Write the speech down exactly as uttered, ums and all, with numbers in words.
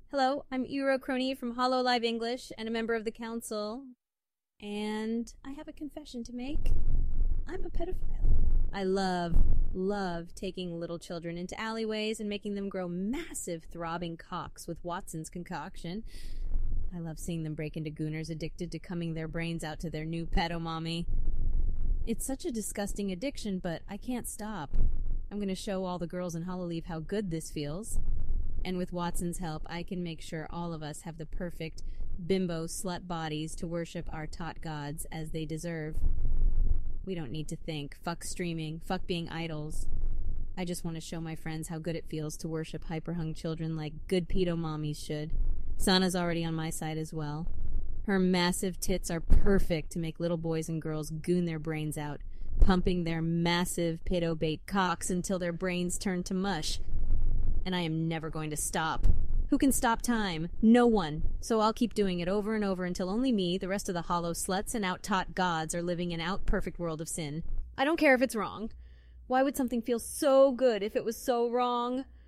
Hello, I'm Iro Crony from Hollow Live English and a member of the council. And I have a confession to make. I'm a pedophile. I love, love taking little children into alleyways and making them grow massive throbbing cocks with Watson's concoction. I love seeing them break into gooners addicted to cumming their brains out to their new pedo mommy. It's such a disgusting addiction, but I can't stop. I'm going to show all the girls in Hollow how good this feels. And with Watson's help, I can make sure all of us have the perfect bimbo slut bodies to worship our tot gods as they deserve. We don't need to think. Fuck streaming. Fuck being idols. I just want to show my friends how good it feels to worship hyperhung children like good pedo mommies should. Sana's already on my side as well. Her massive tits are perfect to make little boys and girls goon their brains out, pumping their massive pedo bait cocks until their brains turn to mush. And I am never going to stop. Who can stop time? No one. So I'll keep doing it over and over until only me, the rest of the hollow sluts, and out-taught gods are living an out-perfect world of sin. I don't care if it's wrong. Why would something feel so good if it was so wrong?